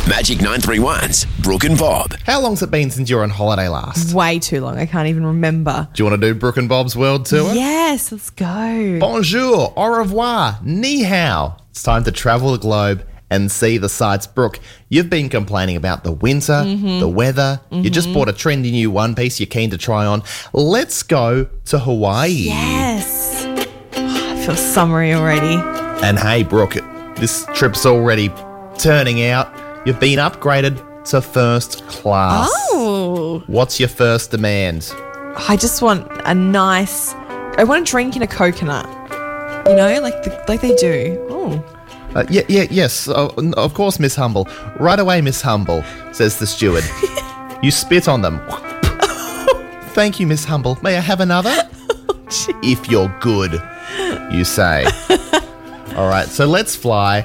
Magic 931's Brooke and Bob. How long's it been since you were on holiday last? Way too long. I can't even remember. Do you want to do Brooke and Bob's World Tour? Yes, let's go. Bonjour, au revoir, ni hao. It's time to travel the globe and see the sights. Brooke, you've been complaining about the winter, the weather. You just bought a trendy new one piece you're keen to try on. Let's go to Hawaii. Yes. I feel summery already. And hey, Brooke, this trip's already turning out. You've been upgraded to first class. Oh. What's your first demand? I just want I want a drink in a coconut. You know, like they do. Oh. Yes, of course, Miss Humble. Right away, Miss Humble, says the steward. You spit on them. Thank you, Miss Humble. May I have another? If you're good, you say. All right, so let's fly.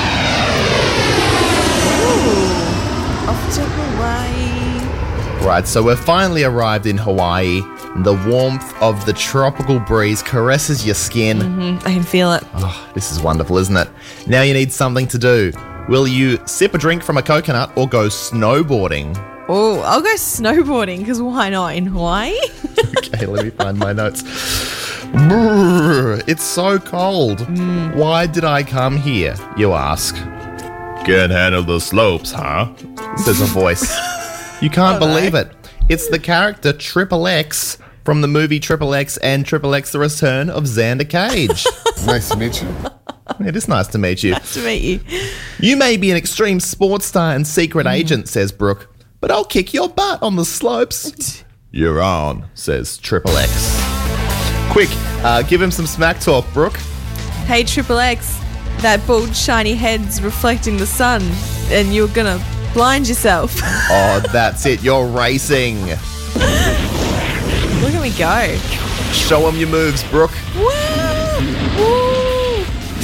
Off to Hawaii. Right, so we've finally arrived in Hawaii. The warmth of the tropical breeze caresses your skin. I can feel it. Oh, this is wonderful, isn't it? Now you need something to do. Will you sip a drink from a coconut or go snowboarding? Oh, I'll go snowboarding because why not in Hawaii? Okay, let me find my notes. Brrr, it's so cold. Why did I come here, you ask? Can't handle the slopes, huh? Says a voice. You can't believe it. It's the character Triple X from the movie Triple X and Triple X The Return of Xander Cage. Nice to meet you. It is nice to meet you. Nice to meet you. You may be an extreme sports star and secret agent, says Brooke, but I'll kick your butt on the slopes. You're on, says Triple X. Quick, give him some smack talk, Brooke. Hey, Triple X, that bald shiny head's reflecting the sun and you're gonna blind yourself. Oh, that's it. You're racing. Look at me go. Show him your moves, Brooke. Woo! Woo!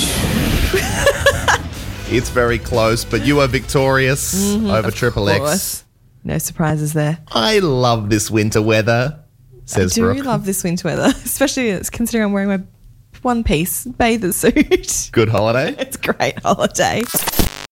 It's very close, but you are victorious over Triple X. Course. No surprises there. I love this winter weather, says I do Brooke. love this winter weather, especially considering I'm wearing my one-piece bather suit. Good holiday. It's a great holiday.